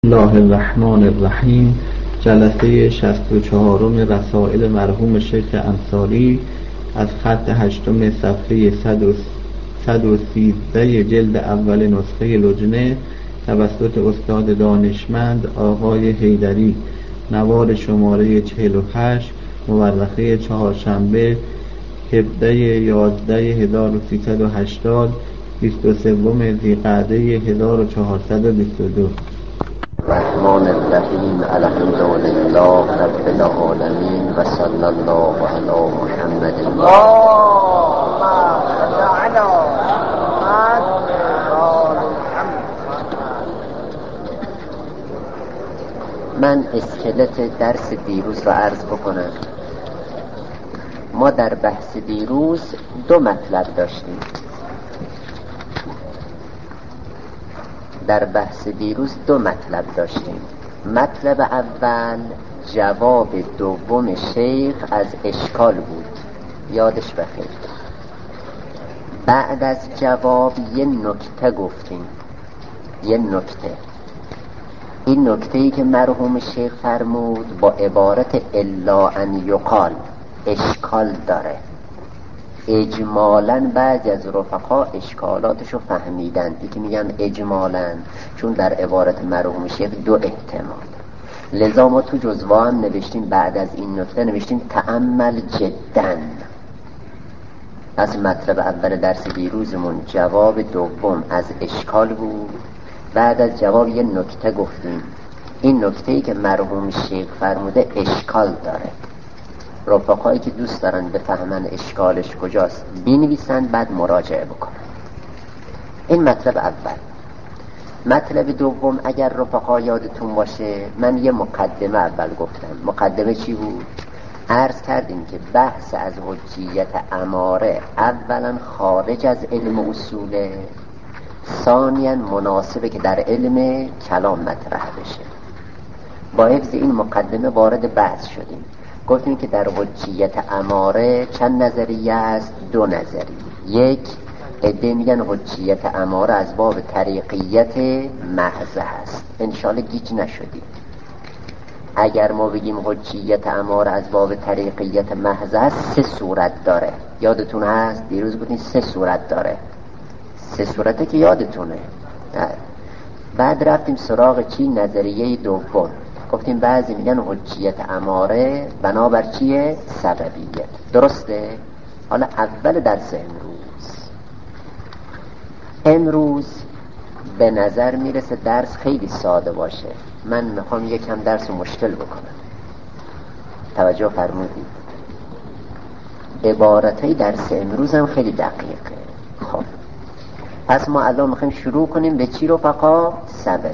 الله الرحمن الرحیم. جلسه 64 رسائل مرحوم شیخ انصاری از خط 8 صفحه 113 جلد اول نسخه لجنه توسط استاد دانشمند آقای حیدری، نوار شماره 48، مورخه چهارشنبه 17/11/1380، 23 ذیقعده 1422. الرحمن الرحیم. الحمدلله رب العالمین و صلی الله علی محمد. من اسکلت درس دیروز را عرض بکنم. ما در بحث دیروز دو مطلب داشتیم. مطلب اول جواب دوم شیخ از اشکال بود، یادش بخیر. بعد از جواب یه نکته گفتیم. این نکته‌ای که مرحوم شیخ فرمود با عبارت الا ان یقال اشکال داره. اجمالاً بعضی از رفقا اشکالاتشو فهمیدن. که میگم اجمالاً چون در عبارت مرحوم شیخ دو احتمال، لذا ما تو جزوه هم نوشتیم بعد از این نکته نوشتیم تأمل جداً. پس مطلب اول درس دیروزمون جواب دوم از اشکال بود. بعد از جواب یه نکته گفتیم. این نکته‌ای که مرحوم شیخ فرموده اشکال داره. رفقایی که دوست دارن بفهمن اشکالش کجاست بنویسن، بعد مراجعه بکنن. این مطلب اول. مطلب دوم، اگر رفقا یادتون باشه من یه مقدمه اول گفتم. مقدمه چی بود؟ عرض کردیم که بحث از حجیت اماره اولا خارج از علم اصوله، ثانیاً مناسبه که در علم کلام مطرح بشه. با حفظ این مقدمه وارد بحث شدیم. گفتیم که در حجیت اماره چند نظریه است؟ دو نظریه. یک، عده میگن حجیت اماره از باب طریقیت محض هست. انشالله گیج نشدید. اگر ما بگیم حجیت اماره از باب طریقیت محض هست، سه صورت داره. یادتون هست؟ دیروز گفتیم سه صورت داره. سه صورته که یادتونه. بعد رفتیم سراغ چی؟ نظریه دوم. گفتیم بعضی میگن حجیت اماره بنابر چیه؟ سببیت. درسته؟ حالا اول درس امروز به نظر میرسه درس خیلی ساده باشه. من میخوام یکم درس مشکل بکنم. توجه فرمودید؟ عبارتای درس امروز هم خیلی دقیقه. خب پس ما الان میخوایم شروع کنیم به چی رفقا؟ سببیت.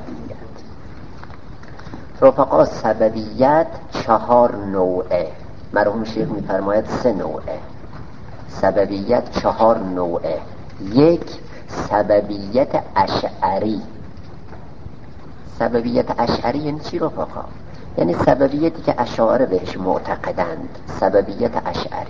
رفقا سببیت 4 نوعه. مرحوم شیخ میفرماید 3 نوعه. سببیت 4 نوعه. یک، سببیت اشعری. سببیت اشعری یعنی چی رفقا؟ یعنی سببیتی که اشاعره بهش معتقدند. سببیت اشعری.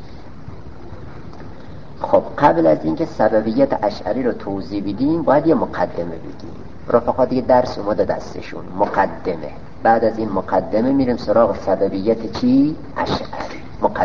خب قبل از اینکه سببیت اشعری رو توضیح بدیم باید یه مقدمه بگیم. رفقا دیگه درس اومده دستشون، مقدمه. بعد از این مقدمه میریم سراغ سببیت چی؟ اشعری.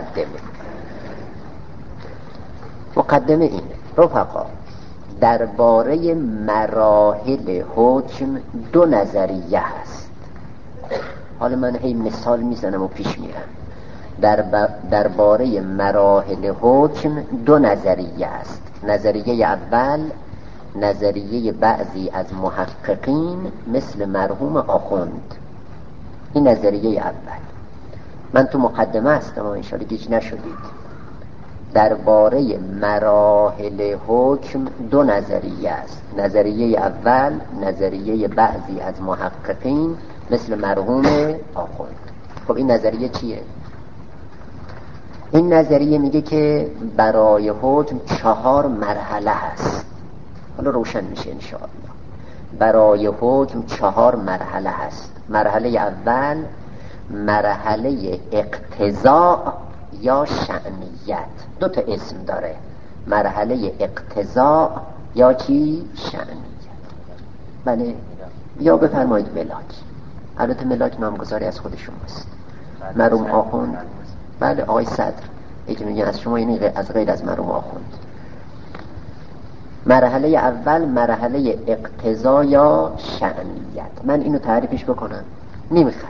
مقدمه اینه رفقا، درباره مراحل حکم دو نظریه هست. حالا من هی مثال میزنم و پیش میرم. درباره مراحل حکم دو نظریه است. نظریه اول نظریه بعضی از محققین مثل مرحوم آخوند. این نظریه اول. من تو مقدمه هستم و انشاءالله گیج نشدید. درباره مراحل حکم دو نظریه است. نظریه اول نظریه بعضی از محققین مثل مرحوم آخوند. خب این نظریه چیه؟ این نظریه میگه که برای حکم 4 مرحله هست. حالا روشن میشه انشاءالله. برای حکم 4 مرحله هست. مرحله اول مرحله اقتضاء یا شأنیت. 2 تا اسم داره. مرحله اقتضاء یا چی؟ شأنیت. بله یا بفرمایید ملاک. البته ملاک نامگذاری از خودشون است. مرحوم آخوند، بله آقای صدر یکی میگه از شما، یعنی از غیر از مرحوم آخوند. مرحله اول مرحله اقتضا یا شأنیت. من اینو تعریفش بکنم نمیخواد.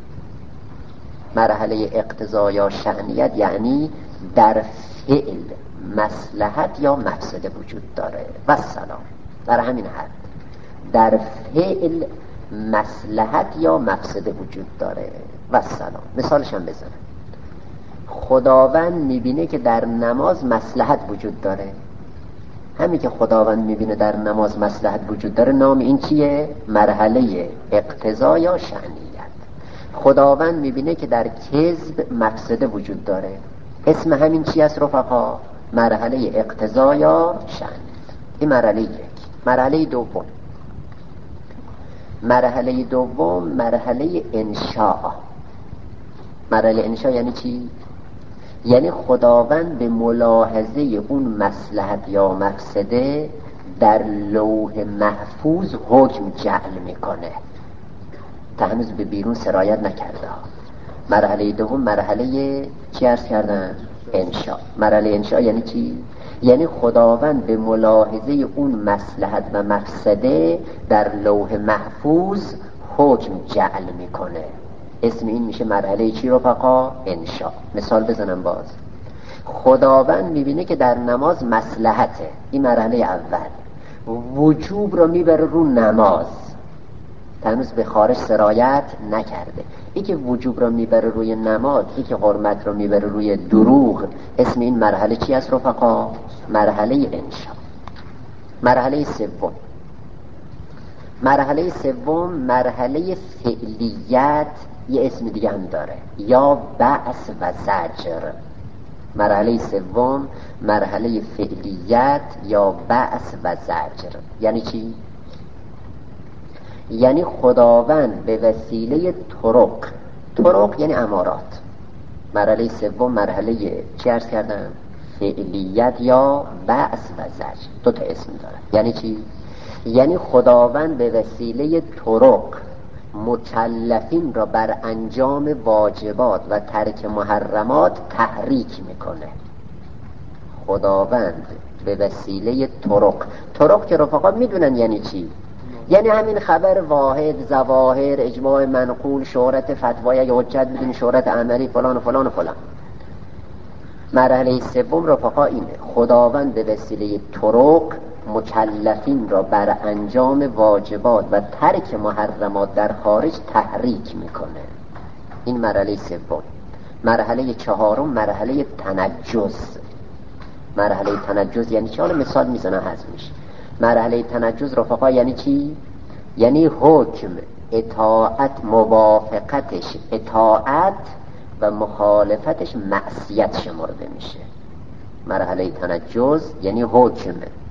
مرحله اقتضا یا شأنیت یعنی در فعل مصلحت یا مفسده وجود داره و سلام. در همین حد در فعل مصلحت یا مفسده وجود داره و سلام. مثالش هم بزنم. خداوند میبینه که در نماز مصلحت وجود داره. همین که خداوند میبینه در نماز مصلحت وجود داره، نام این چیه؟ مرحله اقتضا یا شأنیت. خداوند میبینه که در کذب مفسده وجود داره، اسم همین چی است رفقا؟ مرحله اقتضا یا شأنیت. این مرحله یک. مرحله دوم، مرحله دوم مرحله انشاء. مرحله انشاء یعنی چی؟ یعنی خداوند به ملاحظه اون مصلحت یا مفسده در لوح محفوظ حکم جعل میکنه، هنوز به بیرون سرایت نکرده. مرحله دوم مرحله چی عرض کردن؟ انشاء. مرحله انشاء یعنی چی؟ یعنی خداوند به ملاحظه اون مصلحت و مفسده در لوح محفوظ حکم جعل میکنه. اسم این میشه مرحله چی رفقا؟ انشاء. مثال بزنم باز. خداوند میبینه که در نماز مصلحته، این مرحله اول، وجوب رو میبره رو نماز، هنوز به خارج سرایت نکرده. ای که وجوب رو میبره روی نماز، ای که حرمت رو میبره روی دروغ، اسم این مرحله چی است رفقا؟ مرحله انشاء. مرحله سوم، مرحله سوم مرحله فعلیت، یه اسم دیگه هم داره، یا بأس و زجر. مرحله سوم مرحله فعلیت یا بأس و زجر. یعنی چی؟ یعنی خداوند به وسیله طرق یعنی امارات. مرحله سوم مرحله چی عرض کردم؟ فعلیت یا بأس و زجر. دو تا اسم داره. یعنی چی؟ یعنی خداوند به وسیله طرق مکلفین را بر انجام واجبات و ترک محرمات تحریک میکنه. خداوند به وسیله طرق که رفقا میدونن یعنی چی؟ یعنی همین خبر واحد، ظواهر، اجماع منقول، شهرت فتوای یا حجت بدون شهرت عملی فلان و فلان و فلان. مرحله سوم رفقا اینه، خداوند به وسیله طرق مکلفین را بر انجام واجبات و ترک محرمات در خارج تحریک میکنه. این مرحله سوم. مرحله چهارم مرحله تنجز. مرحله تنجز یعنی چی؟ حالا مثال میزنم حذف میشه. مرحله تنجز رفقا یعنی چی؟ یعنی حکم اطاعت موافقتش اطاعت و مخالفتش معصیت شمرده میشه. مرحله تنجز یعنی حکم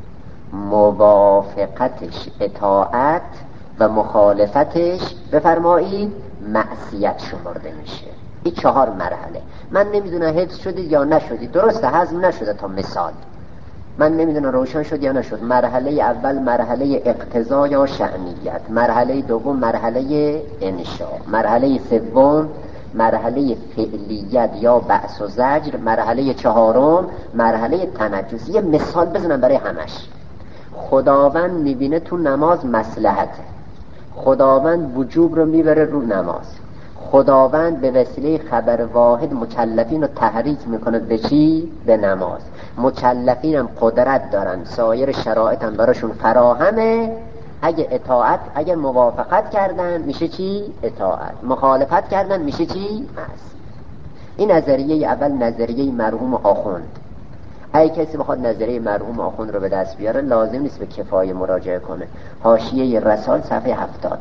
موافقتش اطاعت و مخالفتش بفرمایید معصیت شمرده میشه. این 4 مرحله. من نمیدونم حفظ شدید یا نشدید، درسته هضم نشده تا مثال، من نمیدونم روشن شد یا نشد. مرحله اول مرحله اقتضا یا شأنیت، مرحله دوم مرحله انشاء، مرحله سوم مرحله فعلیت یا بأس و زجر، مرحله چهارم مرحله تنجز. یه مثال بزنم برای همش. خداوند میبینه تو نماز مصلحته، خداوند وجوب رو میبره رو نماز، خداوند به وسیله خبر واحد مکلفین رو تحریک میکنه به چی؟ به نماز. مکلفین هم قدرت دارن، سایر شرایط هم براشون فراهمه. اگه اطاعت، اگه موافقت کردن میشه چی؟ اطاعت. مخالفت کردن میشه چی؟ معصیت. این نظریه اول، نظریه مرحوم آخوند. اگه کسی بخواد نظریه مرحوم آخوند رو به دست بیاره لازم نیست به کفایه مراجعه کنه. حاشیه رسال صفحه 70.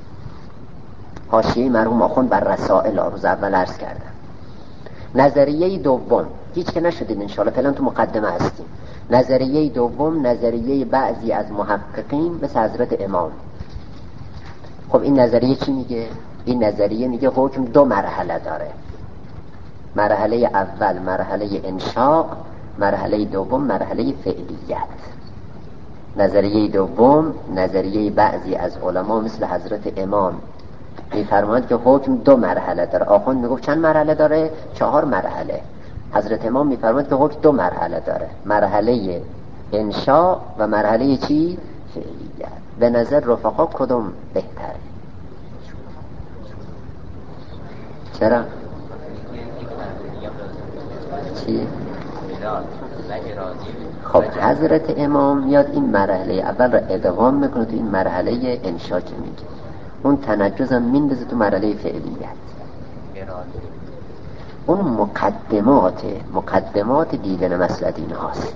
حاشیه مرحوم آخوند بر رسائل روز اول عرض کردم. نظریه دوم هیچ که نشدید انشاءالله، فعلا تو مقدمه هستیم. نظریه دوم نظریه بعضی از محققین مثل حضرت امام. خب این نظریه چی میگه؟ این نظریه میگه حکم 2 مرحله داره. مرحله اول مرحله انشاء، مرحله دوم مرحله فعلیت. نظریه دوم، نظریه بعضی از علما مثل حضرت امام میفرمایند که حکم 2 مرحله داره. آخوند میگفت چند مرحله داره؟ 4 مرحله. حضرت امام میفرمایند که حکم 2 مرحله داره، مرحله انشاء و مرحله چی؟ فعلیت. به نظر رفقا کدوم بهتره؟ چرا؟ چی؟ خب حضرت امام میاد این مرحله اول را ادغام میکنه تو این مرحله انشاء که میگه، اون تنجز هم میندازه تو مرحله فعلیت. اون مقدمات دیدن مسئله دین هاست.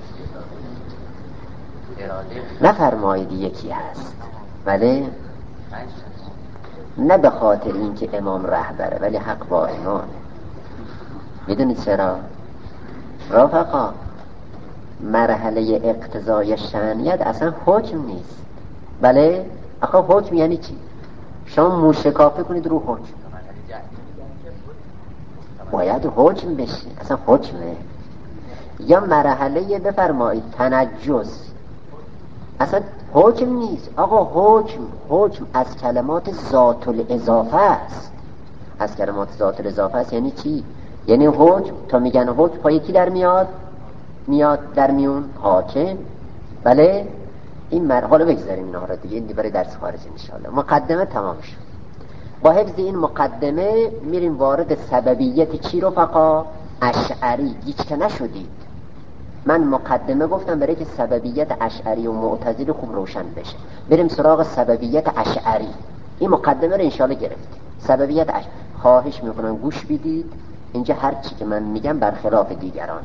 نفرمایید یکی هست، ولی نه به خاطر این که امام رهبره، ولی حق با امامه. میدونید چرا؟ رفقا مرحله اقتضای شأنیت اصلا حکم نیست. بله آخه حکم یعنی چی؟ شما موشکافه کنید رو حکم، باید حکم بشه، اصلا حکمه. یا مرحله بفرمایید تنجز، اصلا حکم نیست. آقا حکم از کلمات ذات الاضافه است. از کلمات ذات الاضافه است یعنی چی؟ یعنی حکم، تا میگن حکم پای کی در میاد در میون؟ حاکم. بله این مرحله بگذاریم اینا رو دیگه، این برای درس خارج ان شاء الله. مقدمه تمام شد. با حفظ این مقدمه میریم وارد سببیت چی رفقا؟ اشعری. گیج که نشدید، من مقدمه گفتم برای که سببیت اشعری و معتزلی خوب روشن بشه. بریم سراغ سببیت اشعری. این مقدمه رو انشاءالله گرفتیم. سببیت اشعری، خواهش میکنم گوش بدید، اینجا هر چی که من میگم برخلاف دیگرانه.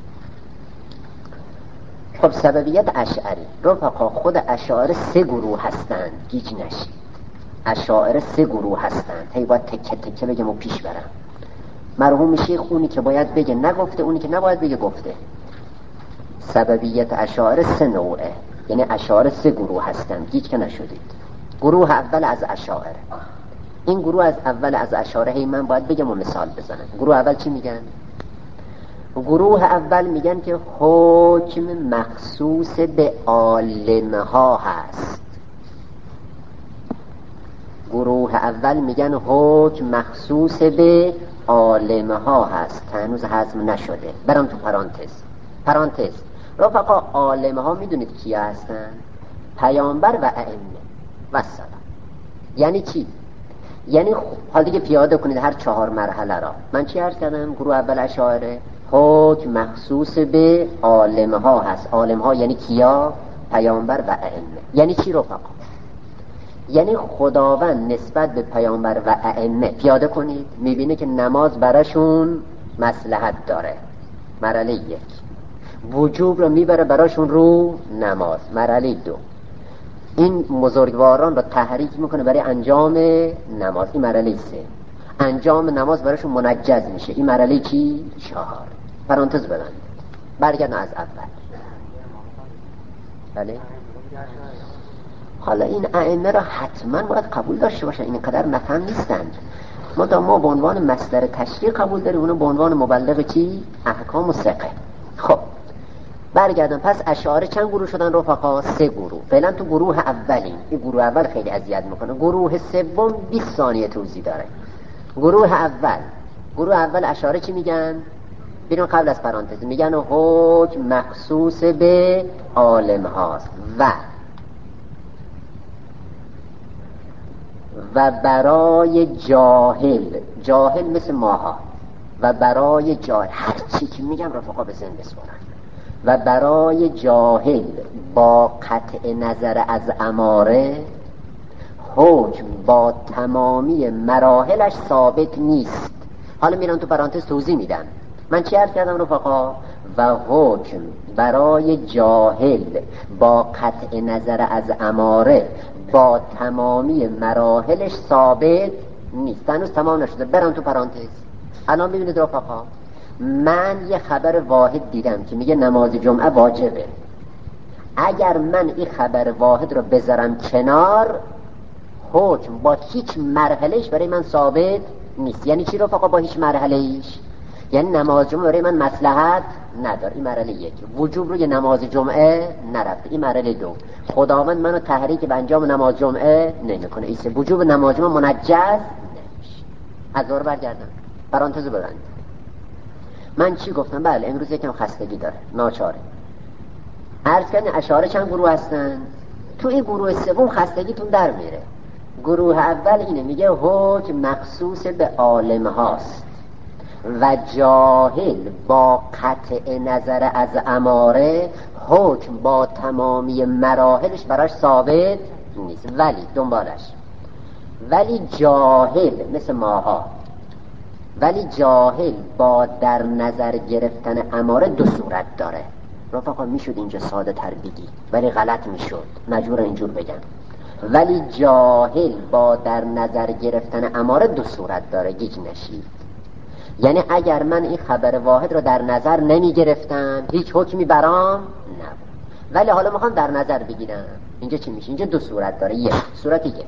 خب سببیت اشعری رفقا، خود اشاعره 3 گروه هستند، گیج نشید. اشاعره 3 گروه هستند، هی باید تکه تکه بگم و پیش برم. مرحوم شیخ اونی که باید بگه نگفته، اونی که نباید بگه گفته. سببیت اشاعره 3 نوعه، یعنی اشاعره 3 گروه هستند، گیج که نشدید. گروه اول از اشاعره، این گروه از اول از اشاعره هی من باید بگم و مثال بزنم. گروه اول چی میگن؟ گروه اول میگن که حکم مخصوص به عالمها هست. گروه اول میگن حکم مخصوص به عالمها هست، که هنوز هضم نشده. برام تو پرانتز رفقا، عالمها میدونید کیا هستن؟ پیامبر و ائمه و سلام. یعنی چی؟ یعنی حال دیگه پیاده کنید هر 4 مرحله را. من چی عرض کردم؟ گروه اول اشاعره حکم مخصوص به عالمها هست. عالمها یعنی کیا؟ پیامبر و ائمه. یعنی چی رفقا؟ یعنی خداوند نسبت به پیامبر و ائمه پیاده کنید، میبینه که نماز براشون مصلحت داره، مرحله 1. وجوب رو میبره براشون رو نماز، مرحله 2. این بزرگواران رو تحریک میکنه برای انجام نماز، این مرحله 3. انجام نماز براشون منجز میشه، این مرحله چی؟ 4. پرانتز ببند، برگردن از اول. بله حالا این ائمه را حتما باید قبول داشته باشن، اینقدر نفهم نیستند. ما به عنوان مصدر تشریع قبول داریم، اونو به عنوان مبلغ چی؟ احکام و فقه. خب برگردن، پس اشاعره چند گروه شدن رفقا؟ 3 گروه. فعلا تو گروه اولیم. این گروه اول خیلی اذیت میکنه. گروه سوم 20 ثانیه توضیح داره. گروه اول اشاعره چی میگن؟ بیرون قبل از پرانتز میگن حکم مخصوص به عالم هاست و برای جاهل مثل ماها، و برای جاهل هر چی که میگم رفقا به ذهن بسپارن. و برای جاهل با قطع نظر از اماره حکم با تمامی مراحلش ثابت نیست. حالا میرم تو پرانتز توضیح میدم. من چی عرض کردم رفقا؟ و حکم برای جاهل با قطع نظر از اماره با تمامی مراحلش ثابت نیست. هنوز تمام نشده. برم تو پرانتز. الان ببینید رفقا، من یه خبر واحد دیدم که میگه نماز جمعه واجبه. اگر من این خبر واحد رو بذارم کنار، حکم با هیچ مرحلهش برای من ثابت نیست. یعنی چی رفقا با هیچ مرحلهش؟ یعنی نماز جمعه برای من مصلحت نداره، این مرحله یک. وجوب روی نماز جمعه نرفته، این مرحله دو. خداوند منو تحریک به انجام نماز جمعه نمیکنه، این وجوب نماز جمعه منجز نمیشه. از دور برگردم، پرانتز ببند. من چی گفتم؟ بله امروز یکم خستگی داره، ناچاره. عرض کردن اشاعره چند گروه هستن؟ تو این گروه سوم خستگیتون در میره. گروه اول اینه، میگه حکم مخصوص به عالم هاست و جاهل با قطع نظر از اماره حکم با تمامی مراحلش براش ثابت نیست. ولی دنبالش، ولی جاهل مثل ماها، ولی جاهل با در نظر گرفتن اماره دو صورت داره. رفقا میشد اینجا ساده تر بگی ولی غلط میشد، مجبور اینجور بگم. ولی جاهل با در نظر گرفتن اماره دو صورت داره، گیج نشید. یعنی اگر من این خبر واحد رو در نظر نمی گرفتم هیچ حکمی برام نبود، ولی حالا میخوام در نظر بگیرم، اینجا چی میشه؟ اینجا دو صورت داره. یک صورت، یک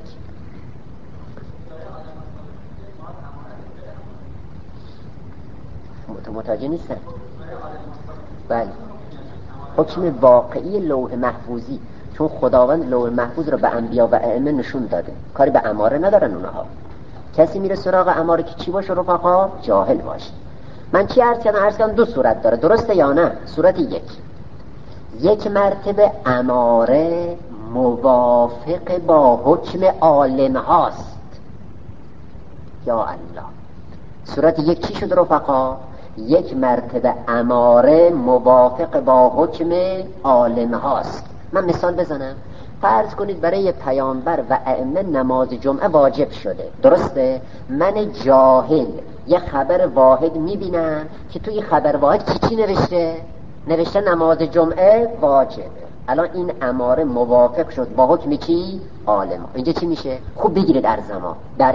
متوجه نیستن. بله حکم واقعی لوح محفوظی، چون خداوند لوح محفوظ رو به انبیا و ائمه نشون داده، کاری به اماره ندارن اونها. کسی میره سراغ اماره که چی باشه رفقا؟ جاهل باشه. من چی عرض کردم؟ دو صورت داره، درسته یا نه؟ صورت یک مرتبه اماره موافق با حکم عالم هاست. یا الله، صورت یک چی شد رفقا؟ یک مرتبه اماره موافق با حکم عالم هاست. من مثال بزنم. فرض کنید برای پیامبر و ائمه نماز جمعه واجب شده، درسته؟ من جاهل یه خبر واحد میبینم که توی خبر واحد چی نوشته نماز جمعه واجبه. الان این اماره موافق شد با حکم چی؟ عالم. اینجا چی میشه؟ خوب بگیرید ارزما.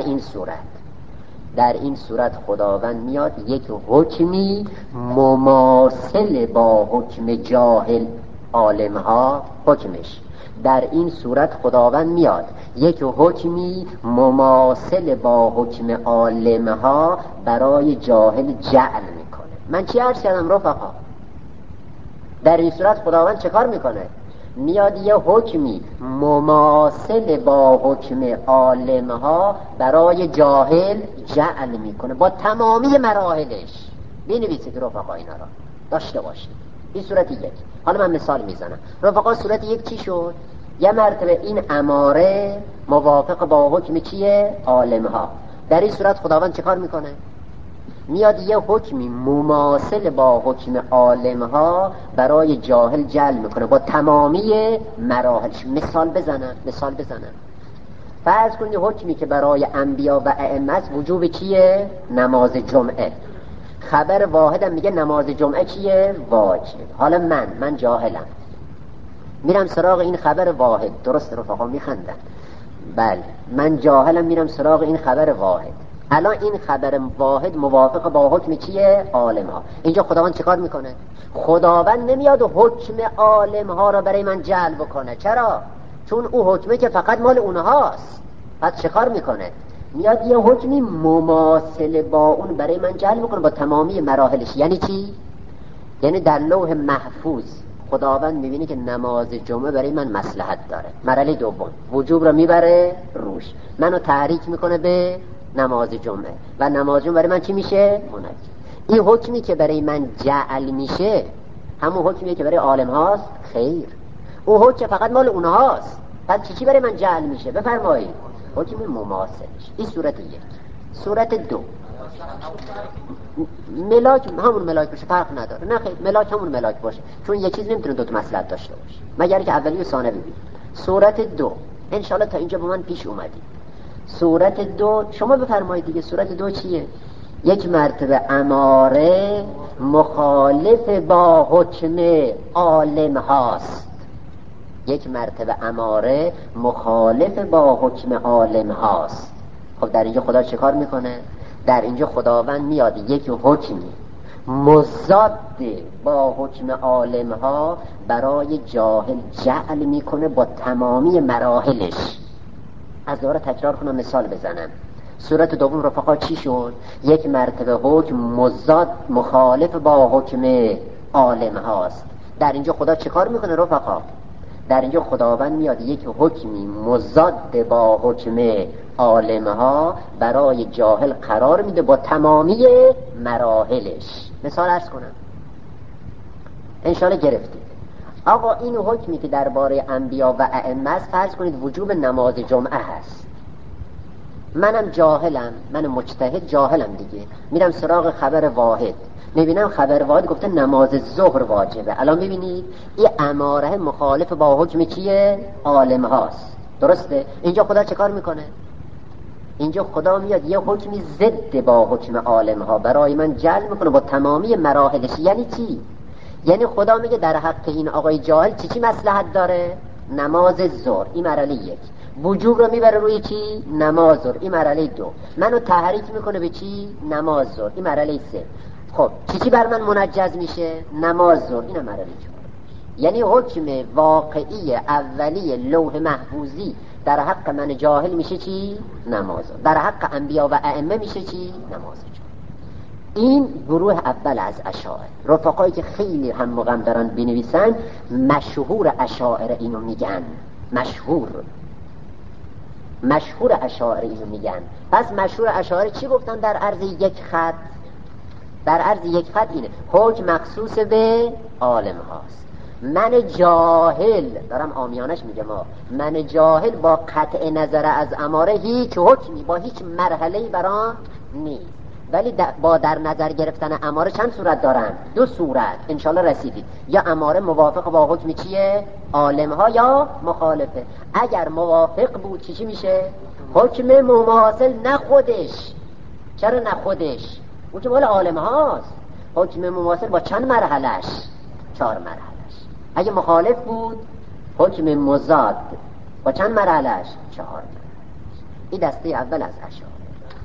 در این صورت خداوند میاد یک حکمی مماثل با حکم جاهل عالم ها حکمش. در این صورت خداوند میاد یک حکمی مماثل با حکم عالم ها برای جاهل جعل میکنه. من چی عرض کردم رفقا؟ در این صورت خداوند چه کار میکنه؟ میاد یه حکمی مماثل با حکم عالم ها برای جاهل جعل میکنه با تمامی مراحلش. بنویسید رفقا، اینا را داشته باشید. این صورت یک. حالا من مثال میزنم رفقا. صورت یک چی شد؟ یه مرتبه این اماره موافق با حکم چیه؟ عالم ها. در این صورت خداوند چه کار میکنه؟ میاد یه حکمی مماثل با حکم عالم ها برای جاهل جعل میکنه با تمامی مراحلش. مثال بزنم. فرض کنید حکمی که برای انبیا و ائمه است وجوب چیه؟ نماز جمعه. خبر واحدم میگه نماز جمعه چیه؟ واجب. حالا من جاهلم، میرم سراغ این خبر واحد. درست رفقا میخندن؟ بله من جاهلم، میرم سراغ این خبر واحد. الان این خبر واحد موافق با حکم چیه؟ عالم ها. اینجا خداوند چه کار میکنه؟ خداوند نمیاد حکم عالم ها را برای من جعل بکنه. چرا؟ چون او حکمه که فقط مال اونهاست. پس چه کار میکنه؟ میاد یه حکمی مماثل با اون برای من جعل میکنه با تمامی مراحلش. یعنی چی؟ یعنی در لوح محفوظ خداوند میبینه که نماز جمعه برای من مصلحت داره. مرحله دوم وجوب را میبره روش، منو تحریک میکنه به نماز جمعه و نماز جمعه برای من چی میشه؟ منجز. این حکمی که برای من جعل میشه همون حکمیه که برای عالم هاست؟ خیر، اون حکم فقط مال اونهاست. پس چی برای من جعل میشه؟ بفرمایید حکم مماثلش. این صورت یک. صورت دو ملاک، همون ملاک باشه فرق نداره. نه خیر، ملاک همون ملاک باشه، چون یک چیز نمیتونه دو تا مصلحت داشته باشه مگر که اولی و ثانوی ببینید. صورت دو انشالله تا اینجا با من پیش اومدی. صورت دو شما بفرمایید دیگه. صورت دو چیه؟ یک مرتبه اماره مخالف با حکم عالم هاست. یک مرتبه اماره مخالف با حکم عالم هاست. خب در اینجا خدا چه کار میکنه؟ در اینجا خداوند میاد یک حکمی مضاد با حکم عالم ها برای جاهل جعل میکنه با تمامی مراحلش. از دوباره تکرار کنم، مثال بزنم. صورت دوم رفقا چی شد؟ یک مرتبه حکم مضاد مخالف با حکم عالم هاست. در اینجا خدا چه کار میکنه رفقا؟ در اینجا خداوند میاد یک حکمی مضاد با حکم عالم ها برای جاهل قرار میده با تمامی مراحلش. مثال عرض کنم انشاءالله گرفتید. آقا این حکمی که درباره انبیا و ائمه است، فرض کنید وجوب نماز جمعه هست. منم جاهلم، من مجتهد جاهلم دیگه، میرم سراغ خبر واحد، میبینم خبر واحد گفته نماز ظهر واجبه. الان میبینید این اماره مخالف با حکم چیه؟ عالم هاست. درسته؟ اینجا خدا چه کار میکنه؟ اینجا خدا میاد یه حکمی ضد با حکم عالم ها برای من جعل میکنه با تمامی مراحلش. یعنی چی؟ یعنی خدا میگه در حق این آقای جاهل چی مصلحت داره؟ نماز ظهر، این مرحله یک. وجوب رو میبره روی چی؟ نماز ظهر، این مرحله دو. منو تحریک میکنه به چی؟ نماز ظهر، این مرحله سه. خب چی بر من منجز میشه؟ نماز ظهر، این مرحله چهار. یعنی حکم واقعی اولی لوح محفوظی در حق من جاهل میشه چی؟ نماز. در حق انبیا و ائمه میشه چی؟ نماز. این گروه اول از اشاعره. رفقایی که خیلی هم مقام دارن بنویسن، مشهور اشاعره اینو میگن. مشهور اشاعره اینو میگن. پس مشهور اشاعره چی گفتن در عرض یک خط؟ در عرض یک خط اینه حکم مخصوص به عالم هاست. من جاهل دارم عامیانش میگم، من جاهل با قطع نظر از اماره هیچ حکمی با هیچ مرحله‌ای برام نیست، ولی با در نظر گرفتن اماره چند صورت دارن؟ دو صورت. انشالله رسیدید. یا اماره موافق با حکم چیه؟ عالم ها یا مخالفه. اگر موافق بود چی میشه؟ حکم مماثل، نه خودش. چرا نه خودش؟ اون که مال عالم هاست. حکم مماثل با چند مرحلش؟ 4 مرحلش. اگه مخالف بود حکم مضاد با چند مرحلش؟ 4 مرحلش. این دسته اول از اشاعره.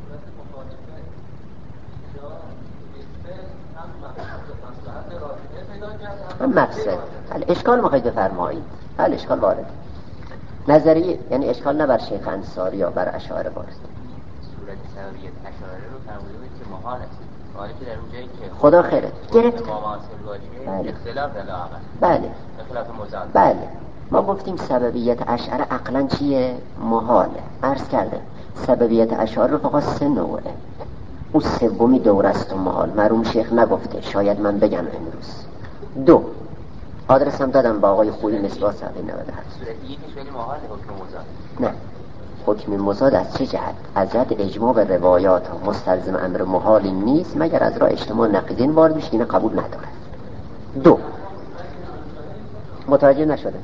مقصد اشکال مخواهید بفرمایید. اشکال وارد نظریه، یعنی اشکال نه بر شیخ انصاری یا بر اشاعره وارد. صورت سببیت اشاعره رو فرمودید که محال است. حالی که در اونجایی که خدا خیرت گرفت بله. اختلاف در عقل. بله. اختلاف مزاد. بله. ما گفتیم سببیت اشاعره عقلا چیه؟ محاله. عرض کرده سببیت اشاعره رو فقط 3 نوعه. اون سومی دوره است و محال. مرحوم شیخ نگفته، شاید من بگم امروز. 2 آدرس هم دادم با آقای خویی مصباح صفحه 97. صورت یکیش ولی محال حکم مزاد. نه، حکم مزاد از چه جهت؟ از جهت اجماع و روایات ها مستلزم امر محالی نیست مگر از راه اجتماع نقیضین وارد بشه، اینه قبول نداره. 2 متوجه نشده؟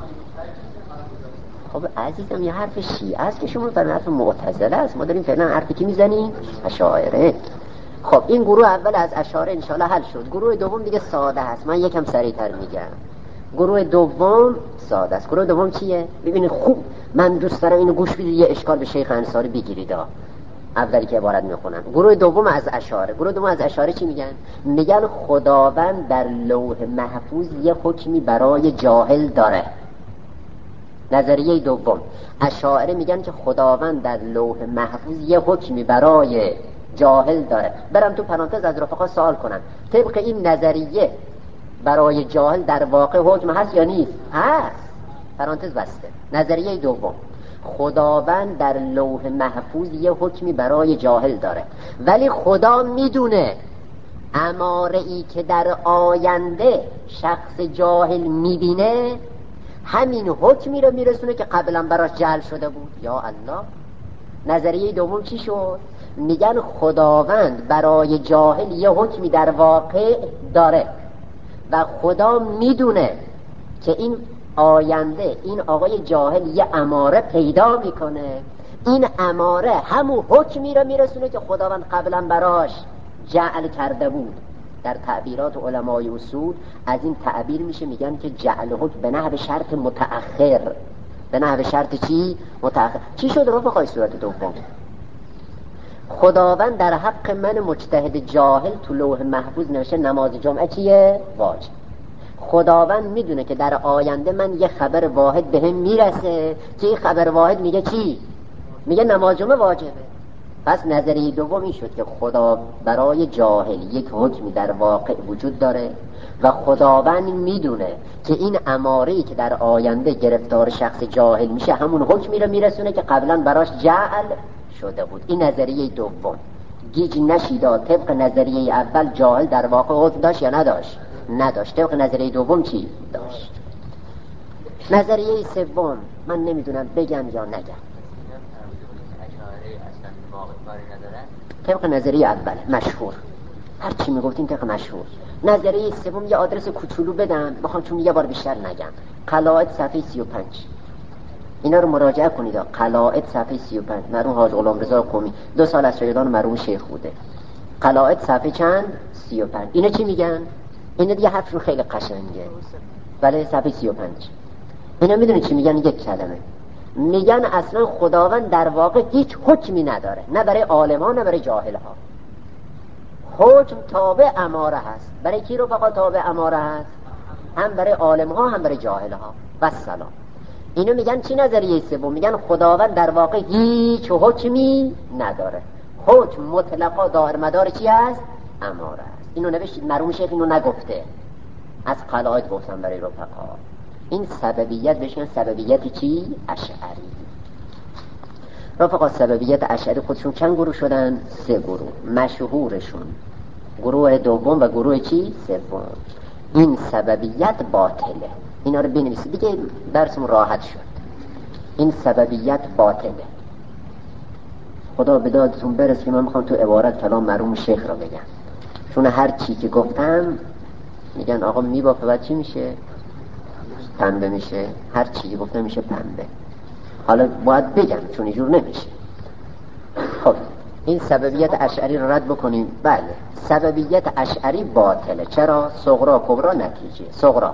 خب عزیزم یه حرف شیعه است که شما فرمایید حرف معتزله است. ما داریم فعلا حرفی که میزنیم اشاعره. خب این گروه اول از اشاعره انشالله حل شد. گروه دوم دیگه ساده هست، من یکم سریعتر میگم. گروه دوم ساده است. گروه دوم چیه؟ ببینید خوب، من دوست دارم اینو گوش بدید، یه اشکال به شیخ انصاری بگیرید. اولی که عبارت میخونم گروه دوم از اشاعره. گروه دوم از اشاعره چی میگن؟ میگن خداوند در لوح محفوظ یه حکمی برای جاهل داره. نظریه دوم اشاعره میگن که خداوند در لوح محفوظ یه حکمی برای جاهل داره. برم تو پرانتز از رفقا سوال کنم، طبق این نظریه برای جاهل در واقع حکم هست یا نیست؟ هست. پرانتز بسته. نظریه دوم خداوند در لوح محفوظ یه حکمی برای جاهل داره، ولی خدا میدونه اماره ای که در آینده شخص جاهل میبینه همین حکمی رو میرسونه که قبلا براش جعل شده بود. یا الله. نظریه دوم چی شد؟ میگن خداوند برای جاهل یه حکمی در واقع داره و خدا میدونه که این آینده این آقای جاهل یه اماره پیدا میکنه، این اماره همون حکمی رو میرسونه که خداوند قبلا براش جعل کرده بود. در تعبیرات علمای اصول از این تعبیر میشه میگن که جعل حکم به نحو شرط متأخر. به نحو شرط چی؟ متأخر. چی شد رفقای صورت دوم؟ خداوند در حق من مجتهد جاهل تو لوح محفوظ نوشته نماز جمعه چیه؟ واجب. خداوند میدونه که در آینده من یه خبر واحد بهم میرسه که این خبر واحد میگه چی؟ میگه نماز جمعه واجبه. پس نظریه دوم این شد که خدا برای جاهل یک حکمی در واقع وجود داره و خداوند میدونه که این اماره‌ای که در آینده گرفتار شخص جاهل میشه همون حکمی رو میرسونه که قبلا براش جعل شده بود. این نظریه دوم. گیج نشیدا طبق نظریه اول جاهل در واقع حکم داشت یا نداشت؟ نداشت. طبق نظریه دوم چی داشت؟ نظریه سوم من نمیدونم بگم یا نگم. طبق نظریه اول مشهور، هر چی میگفتین طبق مشهور. نظریه سوم یه آدرس کوچولو بدم بخوام چون یه بار بیشتر نگم. قلاعد صفحه 35 اینا رو مراجعه کنید. قلاعد صفحه 35 مرحوم حاج غلامرضا قمی 2 سال از شاگردان مرحوم شیخ بوده. قلاعد صفحه چند؟ 35. اینا چی میگن؟ اینا دیگه حرفشون خیلی قشنگه. بله صفحه 35 اینا میدونید چی میگن؟ یک کلمه میگن اصلا خداوند در واقع هیچ حکمی نداره، نه برای عالمان نه برای جاهل ها. حکم تابع اماره هست. برای کی رو فقط تابع اماره هست؟ هم برای عالم ها هم برای جاهل ها. و سلام. اینو میگن چی نظریه سوم؟ میگن خداوند در واقع هیچ حکمی نداره، حکم مطلقا دائر مدار چی هست؟ اماره هست. اینو نوشت مرحوم شیخ، اینو نگفته، از قلاعد گفتم برای رفقا. این سببیت بشن سببیت چی؟ اشعری. رفقا سببیت اشعری خودشون چند گروه شدن؟ 3 گروه. مشهورشون گروه دوم و گروه چی؟ سوم. این سببیت باطله. اینا رو بنویسید دیگه درسمون راحت شد. این سببیت باطله. خدا به دادتون برسه که من میخوام تو عبارت کلام مرحوم شیخ رو بگم، چون هر چی که گفتم میگن آقا میبافه بعد چی میشه؟ پنبه میشه. هر چی گفتم میشه پنبه. حالا باید بگم چون اینجور نمیشه. خب این سببیت اشعری رو رد بکنیم. بله سببیت اشعری باطله. چرا؟ صغرا کبرا نتیجه. صغرا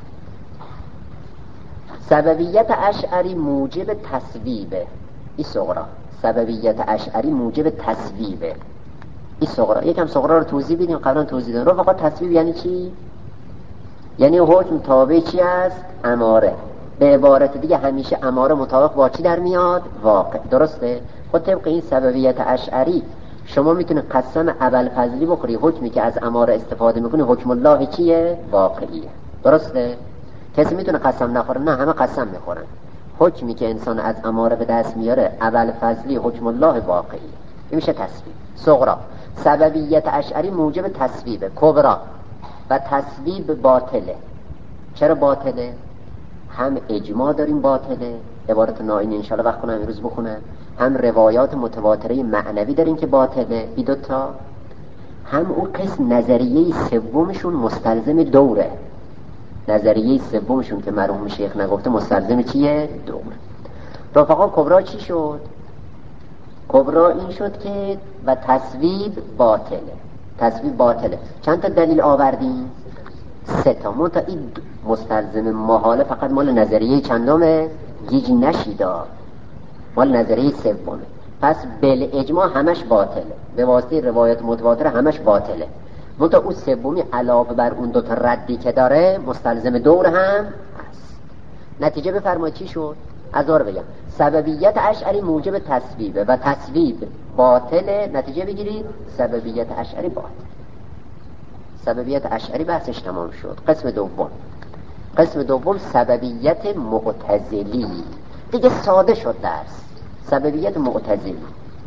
سببیت اشعری موجب تصویبه. این صغرا سببیت اشعری موجب تصویبه. این صغرا. یکم صغرا رو توضیح بدیم. قبلا توضیح دادم. رو فقط تصویب یعنی چی؟ یعنی حکم تابع چی است؟ اماره. به عبارت دیگه همیشه اماره مطابق با چی در میاد؟ واقع. درسته؟ خود طبق این سببیت اشعری شما میتونه قسم ابوالفضلی بخوری، حکمی که از اماره استفاده میکنی حکم الله چیه؟ واقعیه. درسته؟ کسی میتونه قسم نخوره؟ نه، همه قسم میخورن. حکمی که انسان از اماره به دست میاره ابوالفضلی حکم الله واقعیه. این میشه تصویب. صغرا سببیت اشعری موجب تصویبه. کبرا و تصویب باطله. چرا باطله؟ هم اجماع داریم باطله، عبارت نائینی انشاءالله وقت کنم امروز بخونم، هم روایات متواتره معنوی داریم که باطله. این دوتا. هم اون قسم نظریه سومشون مستلزم دوره. نظریه سومشون که مرحوم شیخ نگفته مستلزم چیه؟ دوره. رفقا کبرا چی شد؟ کبرا این شد که و تصویب باطله. تصویب باطله. چند تا دلیل آوردیم؟ 3 تا. منتها این مستلزم محاله فقط مال نظریه چندمه؟ گیج نشیدا، مال نظریه سومه. پس بل اجماع همش باطله، به واسطه روایت متواتره همش باطله. منتها اون سومی علاوه بر اون 2 تا ردی که داره مستلزم دور هم هست. نتیجه بفرمایید چی شد؟ از آره بگم سببیت اشعری موجب تصویبه و تصویب باطله. نتیجه بگیرید سببیت اشعری باطل. سببیت اشعری بحثش تمام شد. قسم دوم. قسم دوم سببیت معتزلی. دیگه ساده شد درس. سببیت معتزلی.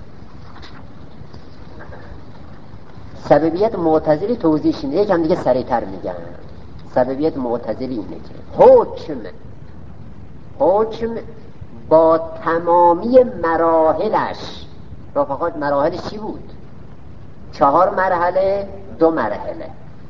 سببیت معتزلی توضیحش اینه، یکم دیگه سریعتر میگم. سببیت معتزلی اینه که حکم با تمامی مراحلش. رفقات مراحلش چی بود؟ 4 مرحله 2 مرحله.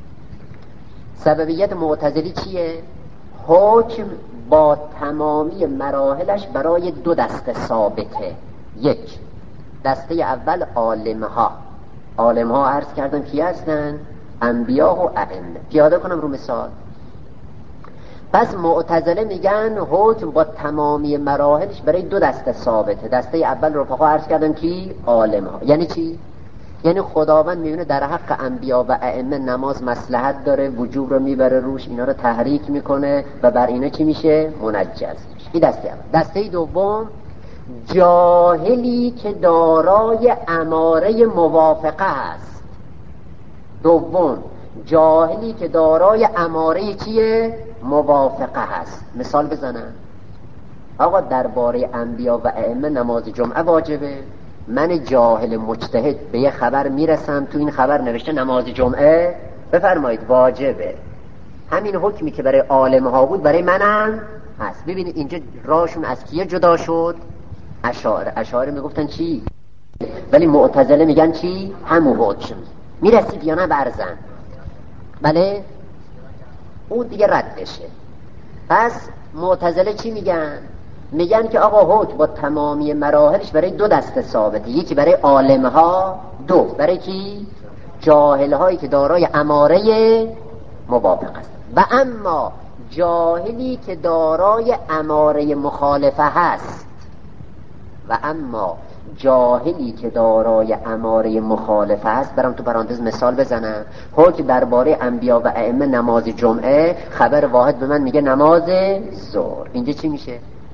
سببیت معتزلی چیه؟ حکم با تمامی مراحلش برای 2 دسته ثابته. 1 دسته اول عالمها عرض کردم کی هستن؟ انبیا و ائمه. پیاده کنم رو مثال. پس معتزله میگن حکم با تمامی مراحلش برای 2 دسته ثابته. دسته اول رفقا عرض کردم کی؟ عالمها. یعنی چی؟ یعنی خداوند میبینه در حق انبیا و ائمه نماز مصلحت داره، وجوب رو میبره روش، اینا رو تحریک میکنه و بر اینا چی میشه؟ منجز میشه. این دسته اول. دسته دوم جاهلی که دارای اماره موافقه است. دوم، جاهلی که دارای اماره چیه؟ موافقه هست. مثال بزنم. آقا درباره انبیا و ائمه نماز جمعه واجبه. من جاهل مجتهد به یه خبر میرسم، تو این خبر نوشته نماز جمعه، بفرمایید واجبه. همین حکمی که برای عالم‌ها بود برای منم هست. ببینید اینجا راهشون از کیه جدا شد؟ اشاعره میگفتن چی؟ ولی معتزله میگن چی؟ همون حکم. میرسید یا نه برزن؟ بله؟ اون دیگه رد بشه. پس معتزله چی میگن؟ میگن که آقا حکم با تمامی مراحلش برای دو دسته ثابته. یکی برای عالم‌ها، دو برای کی؟ جاهل‌هایی که دارای اماره موافقه است. و اما جاهلی که دارای اماره مخالفه هست، و اما جاهلی که دارای اماره مخالفه هست، برام تو پرانتز مثال بزنم. حکم درباره انبیا و ائمه نماز جمعه، خبر واحد به من میگه نماز ظهر. اینجا چی میشه؟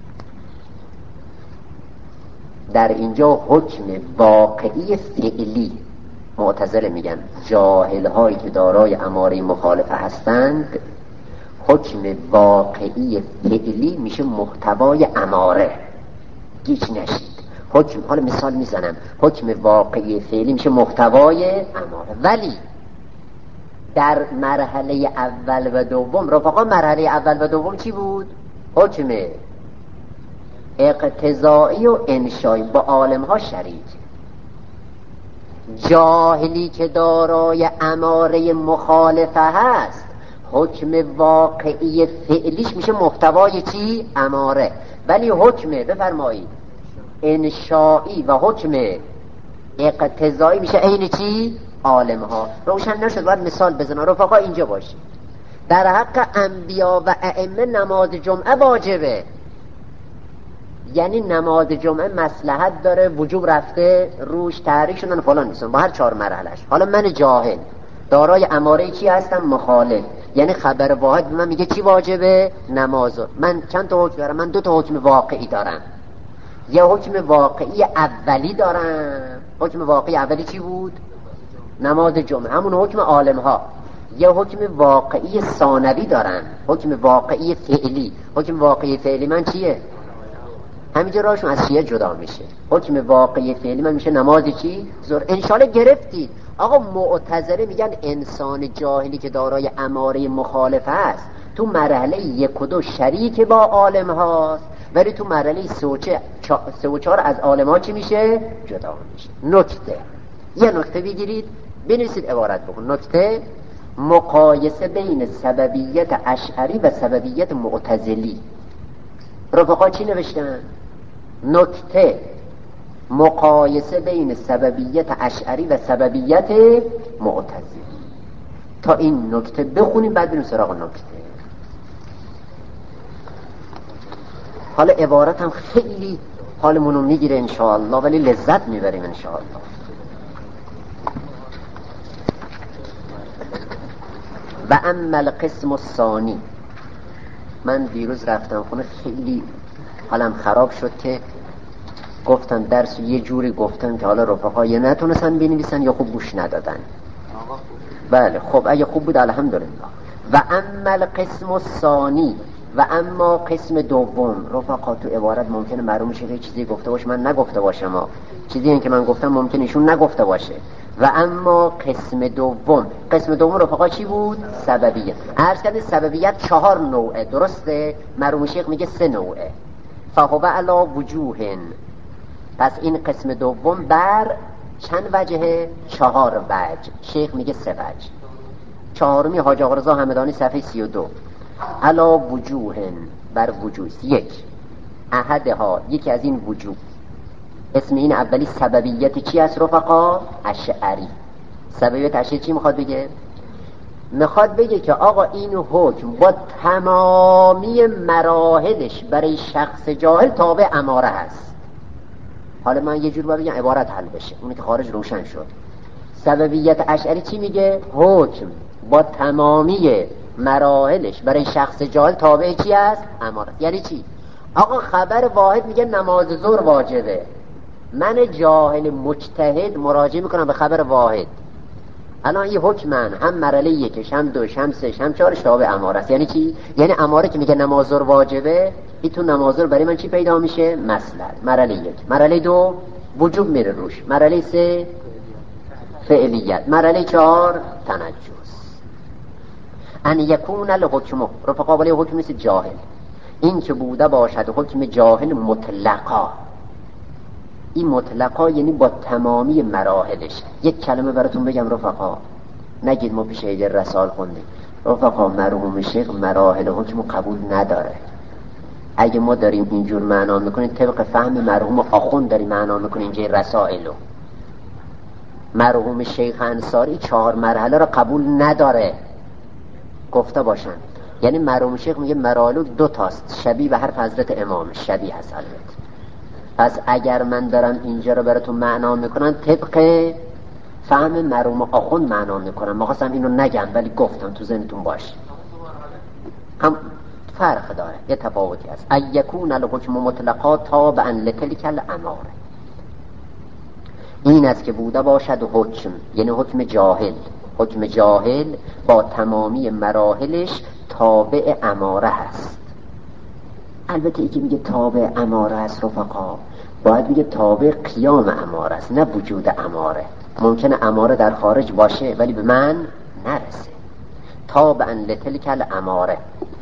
در اینجا حکم واقعی فعلی، معتزله میگن جاهل هایی که دارای اماره مخالفه هستند، حکم واقعی فعلی میشه محتوای اماره. گیج نشید. حکم، حالا مثال میزنم، حکم واقعی فعلی میشه محتوای اماره. ولی در مرحله اول و دوم، رفقا مرحله اول و دوم چی بود؟ حکم اقتضایی و انشایی با عالم ها شریک. جاهلی که دارای اماره مخالفه هست، حکم واقعی فعلیش میشه محتوای چی؟ اماره. ولی حکم، بفرمایید، انشایی و حکم اقتضایی میشه عین چی؟ عالم ها. روشن نشد؟ باید مثال بزنم. رفقا اینجا باشید. در حق انبیا و ائمه نماز جمعه واجبه. یعنی نماز جمعه مصلحت داره، وجوب رفته روش، تحریک شدن فلان نیستن با هر 4 مرحلهش. حالا من جاهل دارای اماره چی هستم؟ مخالف. یعنی خبر واحد من میگه چی واجبه؟ نماز. من چند تا حکم دارم؟ من 2 تا حکم واقعی دارم. یه حکم واقعی اولی دارم. حکم واقعی اولی چی بود؟ نماز جمعه، همون حکم عالم ها. یه حکم واقعی ثانوی دارم، حکم واقعی فعلی. حکم واقعی فعلی من چیه؟ همینجا راهشون از شیعه جدا میشه. حکم واقعی فعلی من میشه نماز چی؟ ظهر. انشالله گرفتید. آقا معتزله میگن انسان جاهلی که دارای اماره مخالفه است، تو مرحله 1 و 2 شریک با عالم هاست، ولی تو مرحله 3 و 4 از عالم ها چی میشه؟ جدا میشه. نکته، یه نکته بگیرید بنویسید عبارت بکن. نکته، مقایسه بین سببیت اشعری و سببیت معتزلی. رفقا چی نوشتن؟ نکته، مقایسه بین سببیت اشعری و سببیت معتزلی. تا این نکته بخونیم بعد بریم سراغ نکته. حالا عبارت هم خیلی حالمونو میگیره انشاءالله، ولی لذت میبریم انشاءالله. و اما القسم الثانی، من دیروز رفتم خونه، خیلی حالم خراب شد که گفتم درس یه جوری گفتم که حالا رفقا یا نتونستن بنویسن یا خوب گوش ندادن. بله خب اگه خوب بود الحمدلله. و اما القسم الثانی، و اما قسم دوم. رفقا تو عبارت ممکنه معلوم شه که چیزی گفته باشه من نگفته باشم، چیزی این که من گفتم ممکنه ایشون نگفته باشه. و اما قسم دوم، قسم دوم رفقا چی بود؟ سببیت. عرض کردیم سببیت 4 نوعه، درسته؟ مرحوم شیخ میگه 3 نوعه. فهو علی وجوه. پس این قسم دوم بر چند وجهه؟ 4 وجه. شیخ میگه 3 وجه. 4می حاج آقا رضا همدانی صفحه 32. علی وجوه، بر وجوه. 1 احدها، یکی از این وجوه. اسم این اولی سببیت چی است رفقا؟ اشعری. سببیت اشعری چی میخواد بگه؟ میخواد بگه که آقا این حکم با تمامی مراحلش برای شخص جاهل تابع اماره هست. حالا من یه جور باید بگم عبارت حل بشه، اونی که خارج روشن شد. سببیت اشعری چی میگه؟ حکم با تمامی مراحلش برای شخص جاهل تابع چی است؟ اماره. یعنی چی؟ آقا خبر واحد میگه نماز ظهر واجبه، من جاهل مجتهد مراجعه میکنم به خبر واحد. الان این حکمن هم مرحله یکش هم دوش هم سهش هم چهارش تابع اماره است. یعنی چی؟ یعنی اماره که میگه نماز ظهر واجبه، این تو نماز ظهر برای من چی پیدا میشه؟ مصلحت. مرحله یک. مرحله دو وجوب میره روش. مرحله سه فعلیت. مرحله چهار تنجس. ان یکون الحکم رفقا، ولی حکم مثل جاهل، این که بوده باشد حکم جاهل مطلقا. این مطلقا یعنی با تمامی مراحلش. یک کلمه براتون بگم رفقا، نگید ما پیش ایجر رسال خوندیم. رفقا مرحوم شیخ مراحل حکم قبول نداره. اگه ما داریم اینجور معنا میکنیم طبق فهم مرحوم آخوند داریم معنا میکنیم اینجای رسائلو، مرحوم شیخ انصاری 4 مرحله را قبول نداره گفته باشن. یعنی مرحوم شیخ میگه مراحل 2 تاست، شبیه به حرف حضرت امام، شبیه هست البته. پس اگر من دارم اینجا رو براتون معنا میکنم طبق فهم مرحوم آخوند معنا میکنم. میخواستم اینو نگم ولی گفتم تو ذهنتون باشه. هم فرق داره، یه تفاوتی هست. ایکون الحکم مطلقا تابعا لتلک الاماره، این است که بوده باشد حکم، یعنی حکم جاهل. حکم جاهل با تمامی مراحلش تابع اماره هست. البته ای که میگه تابع اماره است رفقا، باید میگه تابع قیام اماره است، نه وجود اماره. ممکنه اماره در خارج باشه ولی به من نرسه. تابعا لتلک الاماره.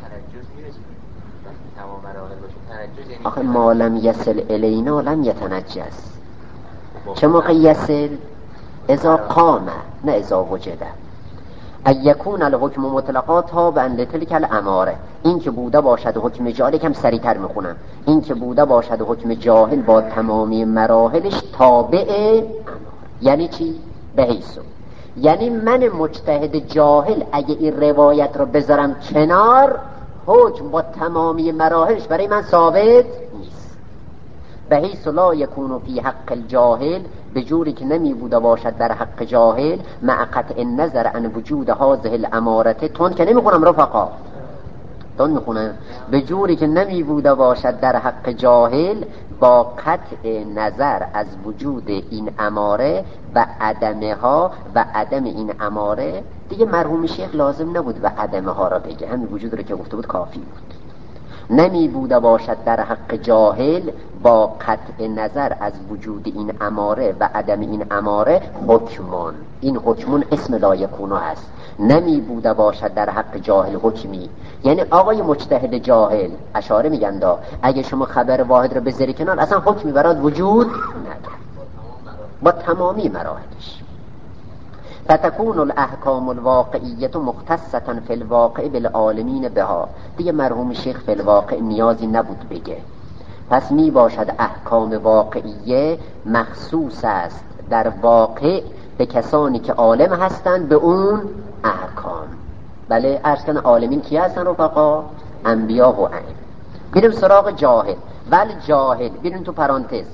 آخه ما لم یصل الینا لم یتنجس. چه موقع یصل؟ اذا قام، نه اذا وجده. ایکون الحکم مطلقا تابعا لتلک الاماره، این که بوده باشد حکم جاهل، کم سریعتر میخونم، این که بوده باشد حکم جاهل با تمامی مراحلش تابع اماره. یعنی چی؟ بحیثو، یعنی من مجتهد جاهل اگه این روایت رو بذارم کنار، حکم با تمامی مراحلش برای من ثابت نیست. بحیث لا یکون فی حق الجاهل، به جوری که نمی بوده باشد در حق جاهل، مع قطع النظر عن وجود هذه الامارته. تون که نمی خونم رفقا، تون می خونم. به جوری که نمی بوده باشد در حق جاهل با قطع نظر از وجود این اماره و عدمها و عدم این اماره. دیگه مرحوم شیخ لازم نبود و عدمها را بگه، همین وجود رو که گفته بود کافی بود. نمی بوده باشد در حق جاهل با قطع نظر از وجود این اماره و عدم این اماره حکمون. این حکمون اسم لایکونو هست. نمی بوده باشد در حق جاهل حکمی، یعنی آقای مجتهد جاهل. اشاره میگن دا اگه شما خبر واحد رو بذاری کنار اصلا حکمی برات وجود نداره با تمامی مراحلش. فتكون الاحکام الواقعیه مختصه فی الواقع بالعالمین بها. دیگه مرحوم شیخ فی الواقع نیازی نبود بگه، پس می باشد احکام واقعیه مخصوص است در واقع به کسانی که عالم هستند به اون احکام. بله عرض کن عالمین کی هستن رفقا؟ انبیا و ائمه. بریم سراغ جاهل. ولی جاهل بریم تو پرانتز،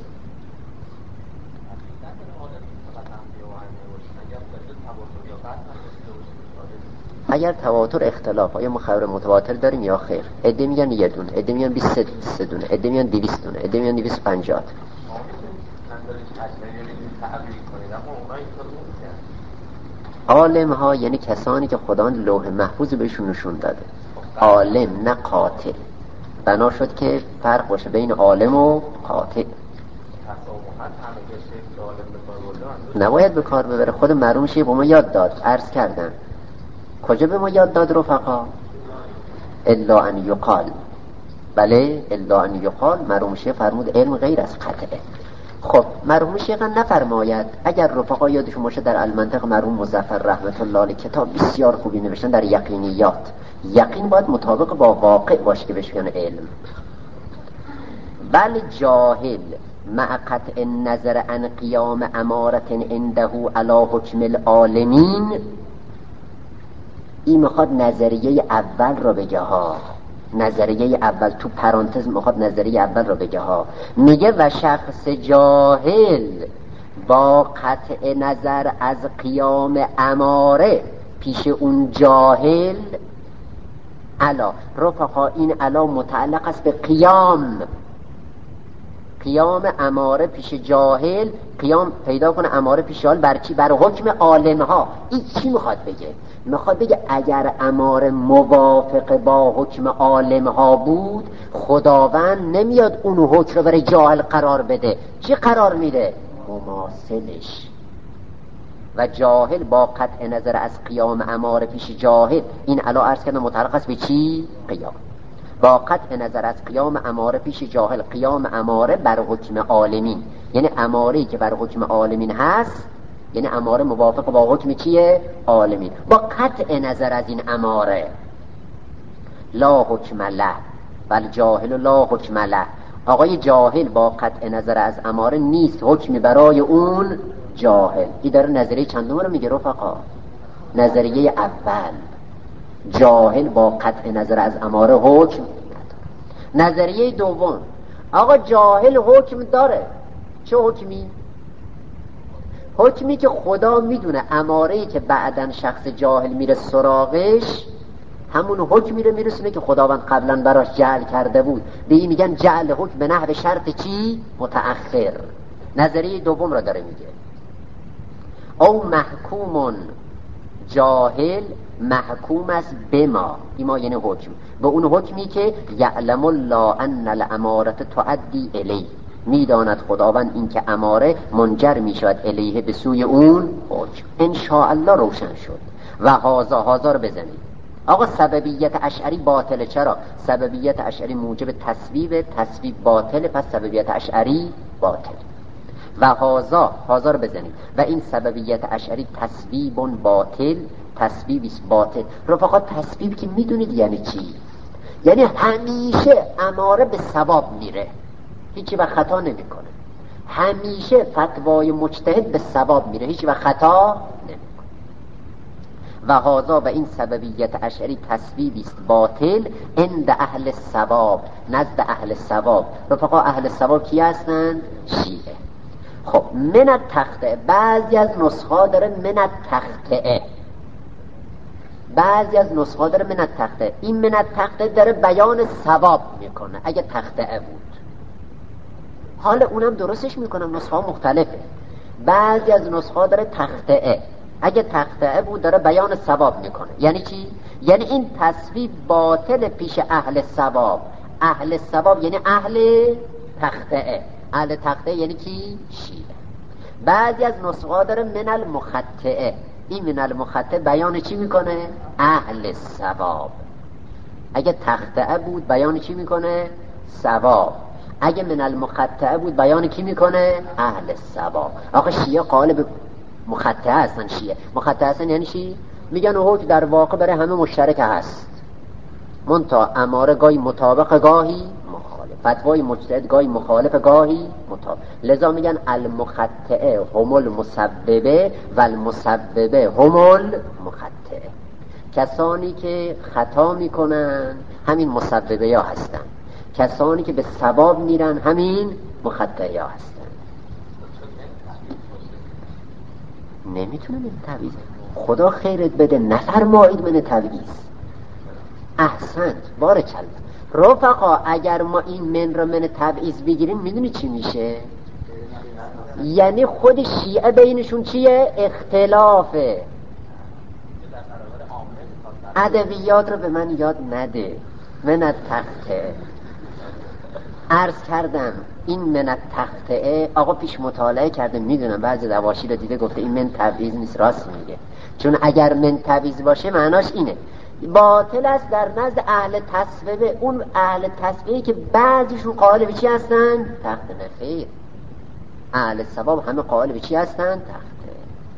اگر تواتر اختلاف، آیا ما خبر متواتر داریم یا خیر؟ عده میگن یه دونه، عده میگن 23 دونه، عده میگن 200 دونه، عده میگن 250. عالم ها یعنی کسانی که خدا لوح محفوظ بهشون نشون داده. عالم نه قاطع. بنا شد که فرق باشه بین عالم و قاطع. نباید به کار ببره. خود مرحوم شیخ به ما یاد داد، عرض کردم. کجا به ما یاد داد رفقا؟ الا ان یقال. بله الا ان یقال. مرحوم شیخ فرمود علم غیر از قطعه. خب مرحوم شیخ نفرماید. اگر رفقا یادشون باشه در المنطق مرحوم مظفر رحمت الله علیه کتاب بسیار خوبی نوشتن در یقینیات. یقین باید مطابق با واقع باشه که بهش میگن علم. بل جاهل مع قطع النظر عن قیام امارت عنده علی حکم العالمین. این میخواد نظریه اول رو بگه ها، نظریه اول تو پرانتز میخواد نظریه اول رو بگه ها. میگه و شخص جاهل با قطع نظر از قیام اماره پیش اون جاهل علا. رفقا این علا متعلق است به قیام اماره پیش جاهل، قیام پیدا کنه اماره پیش جاهل. بر چی؟ بر حکم عالم ها. این چی میخواد بگه؟ میخواد بگه اگر اماره موافق با حکم عالم ها بود، خداوند نمیاد اون حکم رو برای جاهل قرار بده. چی قرار میده؟ مماثلش. و جاهل با قطع نظر از قیام اماره پیش جاهل، این علا عرض کردم متعلق است به چی؟ قیام. با قطع نظر از قیام اماره پیش جاهل، قیام اماره بر حکم عالمین، یعنی اماره‌ای که بر حکم عالمین هست، یعنی اماره موافق با حکم چیه؟ عالمین. با قطع نظر از این اماره، لا حکم له بل جاهل لا حکم له. آقای جاهل با قطع نظر از اماره نیست حکمی برای اون جاهل. این داره نظریه چندم رو میگه رفقا؟ نظریه اول. جاهل با قطع نظر از اماره حکم. نظریه دوم، آقا جاهل حکم داره. چه حکمی؟ حکمی که خدا میدونه اماره‌ای که بعدن شخص جاهل میره سراغش، همون حکمی رو میرسونه که خداوند قبلا براش جعل کرده بود. به این میگن جعل حکم به نحو شرط چی؟ متأخر. نظریه دوم را داره میگه. او محکومون، جاهل محکوم است به ما، ایما یعنی حکم، به اون حکمی که یعلم الله ان الاماره تؤدی الیه، میداند خداوند این که اماره منجر میشود الیه، به سوی اون حکم. ان شاء الله روشن شد. و هازا رو بزنید. آقا سببیت اشعری باطله. چرا؟ سببیت اشعری موجب تصویب باطله، پس سببیت اشعری باطل. و هازا رو بزنید. و این سببیت اشعری تصویب باطل، تصویبیست باطل. رفقا تصویب که میدونید یعنی چی؟ یعنی همیشه اماره به ثواب میره، هیچی و خطا نمیکنه. همیشه فتوای مجتهد به ثواب میره، هیچی و خطا نمیکنه. و هازا و این سببیت اشعری تصویبیست باطل عند اهل الثواب، نزد اهل الثواب. رفقا اهل الثواب کی هستن؟ شیعه. خب من التخته، بعضی از نسخه داره من التخته، بعضی از نسخه داره من التخته. این من التخته داره بیان ثواب میکنه اگه تخته بود. حالا اونم درستش میکنم، نسخه ها مختلفه. بعضی از نسخه داره تخته، اگه تخته بود داره بیان ثواب میکنه. یعنی چی؟ یعنی این تصویب باطل پیش اهل ثواب. اهل ثواب یعنی اهل تخته. اهل تخته یعنی کی؟ شیعه. بعضی از نسخه داره من المخطئه. این من المخطئ بیان چی میکنه؟ اهل ثواب. اگه تخته بود بیان چی میکنه؟ ثواب. اگه من المخطئ بود بیان کی میکنه؟ اهل ثواب. آخه شیعه قالب مخطئ هستن. شیعه مخطئ هستن یعنی چی؟ میگن حکم در واقع برای همه مشترک هست، منتها اماره گاهی مطابق گاهی مخالف، فتوای مجتهد گاهی مخالف گاهی مطابق. لذا میگن المخطئه هم المسببه و المسببه هم المخطئه. کسانی که خطا میکنن همین مسببه ها هستن، کسانی که به ثواب میرن همین مخطئه ها هستن. نمیتونم این تبعیض، خدا خیرت بده نفرمایید من تبعیض. احسنت، بارکالله. رفقا اگر ما این من رو من تبعیض بگیریم میدونی چی میشه؟ یعنی خود شیعه بینشون چیه؟ اختلافه. ادبیات رو به من یاد نده. من التخته عرض کردم این من التخته. آقا پیش مطالعه کرده، میدونم بعضی دواشی رو دیده گفته این من تبعیض نیست. راست میگه، چون اگر من تبعیض باشه معناش اینه باطل است در نزد اهل تصویب. اون اهل تصویبی که بعضیشون قائل به چی هستن؟ تخته. نخیر، اهل ثواب همه قائل به چی هستن؟ تخته.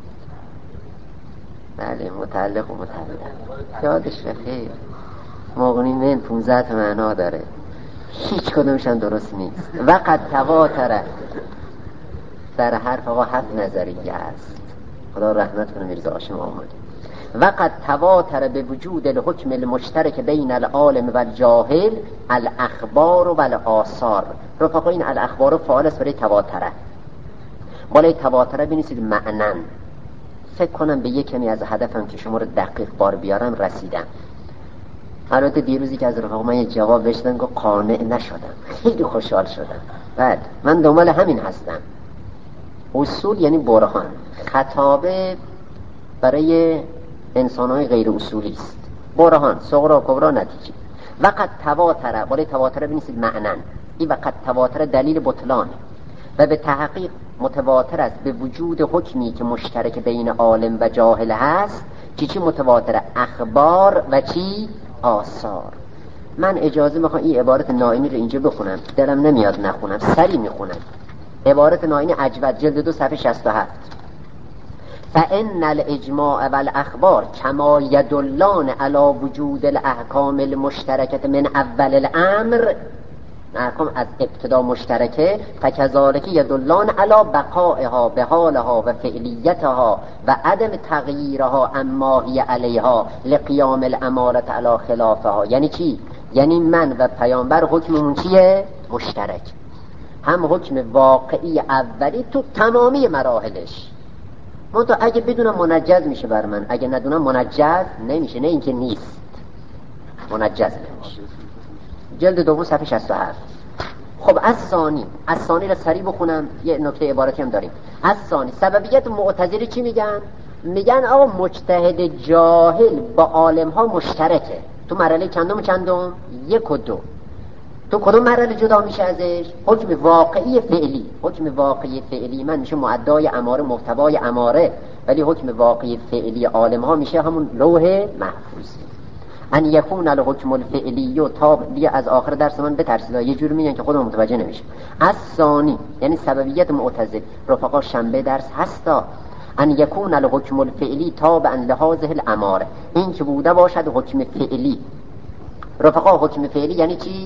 بله، متعلق و متعلق یادش بخیر. مغنی من 15 تا معنا داره، هیچ کدومشون درست نیست. وقد تواتره در حرف آقا 7 نظریه است. خدا رحمت کنه میرزا هاشم آمدی. وقد تواتر به وجود الحکم المشترک بین العالم و الجاهل الاخبار و الآثار. رفقا این الاخبار فعال است برای تواتره. بالای تواتره بنویسید معنن. فکر کنم به یک کمی از هدفم که شما رو دقیق بار بیارم رسیدم. البته دیروزی که از رفاق من یه جواب بشدن گفت قانع نشدم، خیلی خوشحال شدم. بعد من دنبال همین هستم. اصول یعنی برهان، خطابه برای انسان‌های غیر اصولی است. برهان، صغرا کبرا نتیجه. وقت تواتره، ولی تواتره بنویسید معنن. این وقت تواتره دلیل بطلانه و به تحقیق متواتر است به وجود حکمی که مشترک بین عالم و جاهل هست. چی متواتره؟ اخبار و چی؟ آثار. من اجازه میخوام این عبارت نائینی رو اینجا بخونم، دلم نمیاد نخونم، سری میخونم. عبارت نائینی عجوت جلد 2 صفحه 67. فإن الإجماع والأخبار كما يدلان على وجود الأحكام المشتركة من اول الأمر، احکام از ابتدا مشترکه، فکذالک یدلان علی بقائها به حالها و فعلیتها و عدم تغییرها اما هی علیها لقیام الامارة علی خلافها. یعنی چی؟ یعنی من و پیامبر حکممون چیه؟ مشترک. هم حکم واقعی اولی تو تمامی مراحلش. من تو اگه بدونم منجز میشه بر من، اگه ندونم منجز نمیشه. نه اینکه نیست، منجز نمیشه. جلد 2 صفحه 67. خب از ثانی را سریع بخونم، یه نکته عبارتی هم داریم. از ثانی سببیت معتزله چی میگن؟ میگن آقا مجتهد جاهل با عالم ها مشترکه. تو مرحله چندم؟ 1 و 2. تو کدوم مرحله جدا میشه ازش؟ حکم واقعی فعلی. حکم واقعی فعلی من میشه معدای اماره، محتوای اماره، ولی حکم واقعی فعلی عالم ها میشه همون لوح محفوظ. ان یکون الحکم الفعلی و تابع از آخر درس من بترسید، یه جوری میگن که خودم متوجه نمیشه. از ثانی یعنی سببیت معتزله، رفقا شنبه درس هستا. ان یکون الحکم الفعلی تابعا لهذه الاماره، این که بوده باشد حکم فعلی. رفقا حکم فعلی یعنی چی؟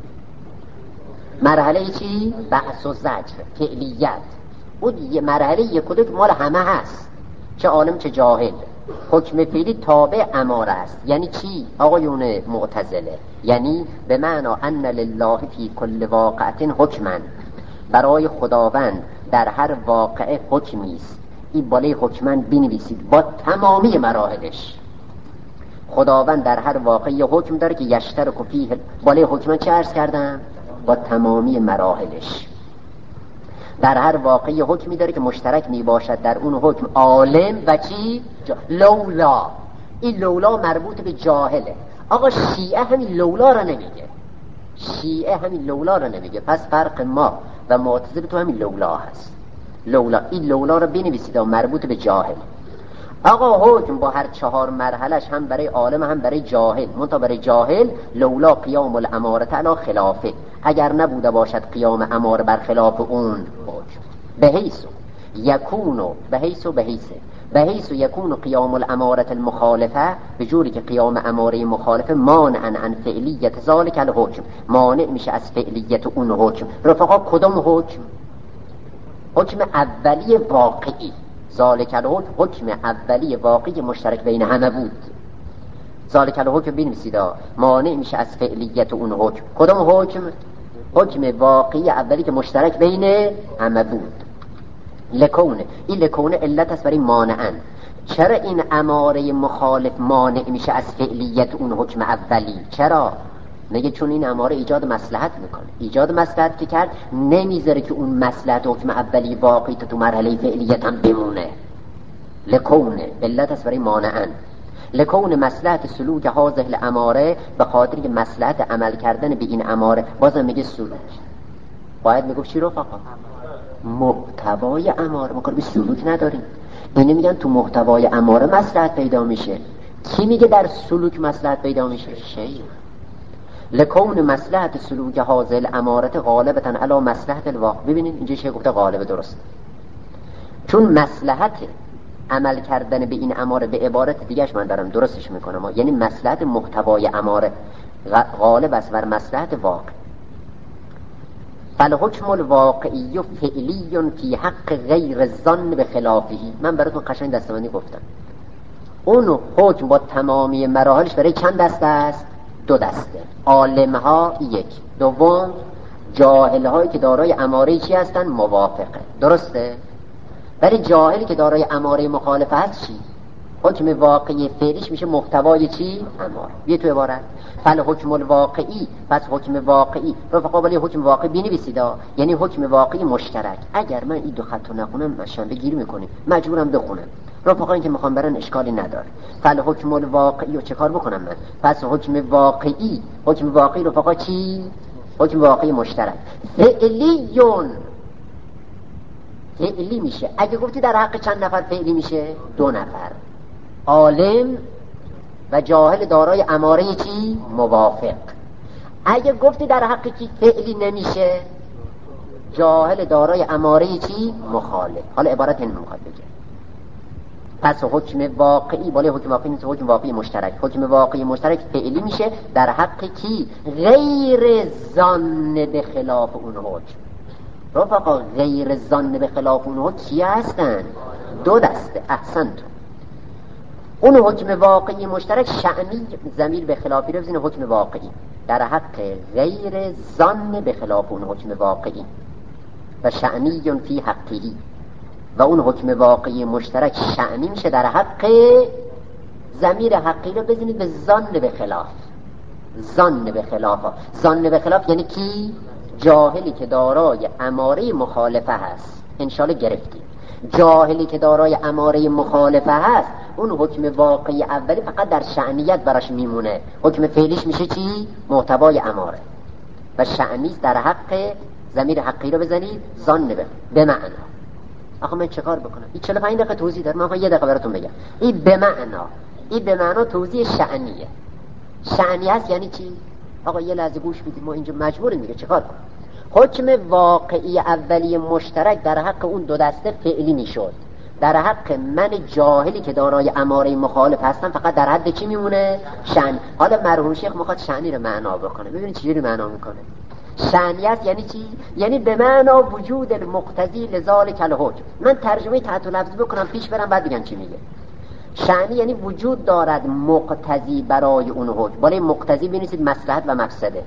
مرحله چی؟ بحث و زجر، فعلیت. اون یه مرحله یک و دو مال همه هست، چه عالم چه جاهل. حکم فعلی تابع اماره است. یعنی چی آقایون معتزله؟ یعنی به معنی ان لله فی کل واقعه حکما، برای خداوند در هر واقعه حکمی است. این بالای حکما بنویسید با تمامی مراحلش. خداوند در هر واقعی حکم داره که یشترک فیه. بالای حکما چه عرض کردم؟ با تمامی مراحلش. در هر واقعی حکمی داره که مشترک می باشد در اون حکم عالم و چی؟ لولا. این لولا مربوط به جاهله. آقا شیعه همین لولا را نمیگه. شیعه همین لولا را نمیگه. پس فرق ما و معتزله تو همین لولا هست. لولا، این لولا را بنویسید و مربوط به جاهل. آقا حکم با هر 4 مرحلش، هم برای عالم هم برای جاهل. منتها برای جاهل لولا قیام الاماره علی خلافه، اگر نبوده باشد قیام اماره بر خلاف اون حکم. بحیث یکون قیام الاماره المخالفه، به جوری که قیام اماره مخالفه مانعا عن فعلیت ذالک الحکم، مانع میشه از فعلیت اون حکم. رفقا کدوم حکم؟ حکم اولی واقعی. ذالک الحکم، حکم اولی واقعی مشترک بین همه بود. ذالک الحکم بنویسید، مانع میشه از فعلیت اون حکم. کدوم حکم؟ حکم واقعی اولی که مشترک بین همه بود. لکونه، این لکونه علت است برای مانعن. چرا این اماره مخالف مانع میشه از فعلیت اون حکم اولی؟ چرا؟ میگه چون این اماره ایجاد مصلحت میکنه. ایجاد مصلحت که کرد نمیذاره که اون مصلحت حکم اولی واقعی تو مرحله فعلیت هم بمونه. لکونه علت است برای مانعن. لکون مصلحت سلوک هذه الاماره، به خاطر که مصلحت عمل کردن به این اماره. بازم میگه سلوک باید میگفت چی رفقا؟ محتوای اماره. ما کار به سلوک نداریم. اینه میگن تو محتوای اماره مصلحت پیدا میشه. کی میگه در سلوک مصلحت پیدا میشه؟ شیخ. لکون مصلحت سلوک هذه الاماره غالبتا علی مصلحت الواقع. ببینید اینجا شیخ گفته غالب، درست. چون مصلحت عمل کردن به این اماره، به عبارت دیگهش من دارم درستش میکنم، یعنی مصلحت محتوای اماره غالب است بر مصلحت واقع. فالحکم الواقعی فعلی فی حق غیر الظن بخلافه. من براتون قشنگ دستبندی گفتم. اون حکم با تمامی مراحلش برای چند دسته است؟ 2 دسته. عالمها 1، دوم جاهل هایی که دارای اماره چی هستن؟ موافقه. درسته؟ برای جاهلی که دارای اماره مخالفه هست چی؟ حکم واقعی فعلیش میشه محتوای چی؟ امار. یه تو عبارت فل حکم الواقعی، پس حکم واقعی رفقا ولی حکم واقعی بنویسید، یعنی حکم واقعی مشترک. اگر من این دو خطو نخونم مشنبه گیر میکنه، مجبورم بخونم. رفقا این که میخوام برن اشکالی نداره. فل حکم الواقعی رو چه کار بکنم من؟ پس حکم واقعی، حکم واقعی رفقا چی؟ حکم واقعی مشترک. فعلی میشه. اگه گفتی در حق چند نفر فعلی میشه؟ 2 نفر، عالم و جاهل دارای اماره چی؟ موافق. اگه گفتی در حق کی فعلی نمیشه؟ جاهل دارای اماره چی؟ مخالف. حالا عبارت این میخواد بگه. پس حکم واقعی بالای حکم واقعی نیست، حکم واقعی مشترک. حکم واقعی مشترک فعلی میشه در حق کی؟ غیر ظن به خلاف اون حکم. رفقا غیر ظن به خلاف اون حکم کی هستن؟ 2 دسته. احسنتون. اون حکم واقعی مشترک شأنی، ضمیر به خلافی رو بزنید حکم واقعی در حق غیر ظن به خلاف اون حکم واقعی و شأنی فی حقی، و اون حکم واقعی مشترک شأنی میشه در حق ضمیر حقی رو بزنید به ظن به خلاف. ظن به خلاف، ظن به خلاف یعنی کی؟ جاهلی که دارای اماره مخالفه هست. انشالله گرفتیم. جاهلی که دارای اماره مخالفه هست، اون حکم واقعی اولی فقط در شأنیت براش میمونه. حکم فعلیش میشه چی؟ محتوای اماره و شأنی در حق ضمیر حقی رو بزنید ظن به معنا. آخه من چه کار بکنم؟ این 45 دقیقه توضیح داره، من 1 دقیقه براتون بگم. این به معنا توضیح شأنیه. شأنی هست یعنی چی؟ آقا یه لحظه گوش بدید، ما اینجا مجبوریم دیگه چه کار کنیم. حکم واقعی اولی مشترک در حق اون 2 دسته فعلی میشد. در حق من جاهلی که دارای اماره مخالف هستم فقط در حد چی میمونه؟ شأن. حالا مرحوم شیخ میخواد شأنی رو معنا بکنه. ببینید چجوری معنا میکنه. شأنی است یعنی چی؟ یعنی به معنا وجود المقتضی لذالک الحکم. من ترجمه تحت لفظی بکنم پیش برم بعد بگم چی میگه. شأنی یعنی وجود دارد مقتضی برای اون حکم. بالای مقتضی بنویسید مصلحت و مفسده.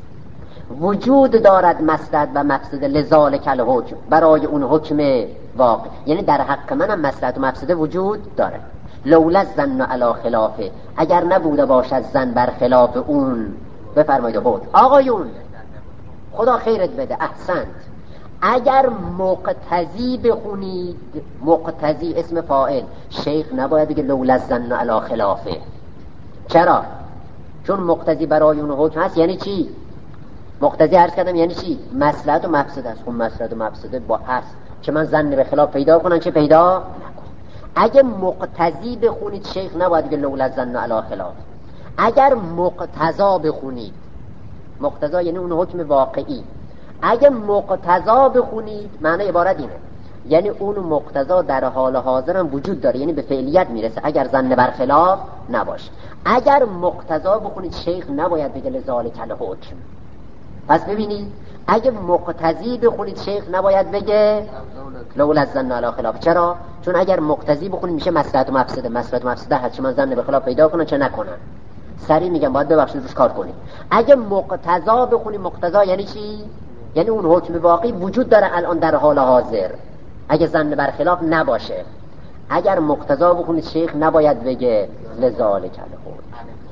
وجود دارد مصلحت و مفسده لذالک الحکم، برای اون حکم واقع. یعنی در حق منم مصلحت و مفسده وجود داره. لولا الظن علی خلافه، اگر نبوده باشد زن بر خلاف اون. بفرمایید بود آقایون خدا خیرت بده. احسنت. اگر مقتضی بخونید، مقتضی اسم فاعل، شیخ نباید بگه لولا الظن علی خلافه. چرا؟ چون مقتضی برای اون حکم هست. یعنی چی؟ مقتضی عرض کردم یعنی چی؟ مصلحت و مفسده است. خب مصلحت و مفسده با هست که من ظن به خلاف پیدا کنن چه پیدا نکن. اگه مقتضی بخونید شیخ نباید بگه لولا الظن علی خلاف. اگر مقتضا بخونید، مقتضا یعنی اون حکم واقعی، اگه مقتضا بخونید معنی عبارت اینه، یعنی اون مقتضا در حال حاضر هم وجود داره، یعنی به فعلیت میرسه اگر ظن بر خلاف نباشه. اگر مقتضا بخونید شیخ نباید بگه لذالک الحکم. پس ببینید اگه مقتضی بخونید شیخ نباید بگه لولا الظن علی خلاف. چرا؟ چون اگر مقتضی بخونید میشه مصلحت و مفسده. مصلحت و مفسده هست چه من ظن به خلاف پیدا کنن چه نکنن. سریع میگم باید ببخشید روش کار کنید. اگه مقتضا بخونید، مقتضا یعنی چی؟ یعنی اون حکم واقعی وجود داره الان در حال حاضر اگه ظن بر خلاف نباشه. اگر مقتضا بخونید شیخ نباید بگه لذالک الحکم.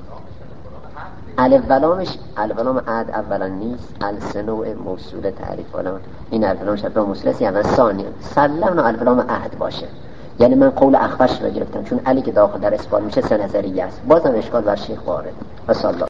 الف ولامش الف ولام عهد اولا نیست، الف نوع موصول تعریف ولام. این الف ولام شبه موصوله اول ثانی سلام الف ولام عهد باشه. یعنی من قول اخفش رو گرفتم چون علی که داخل در اسپال میشه 3 نظریه است. بازم اشکال بر شیخ وارد. و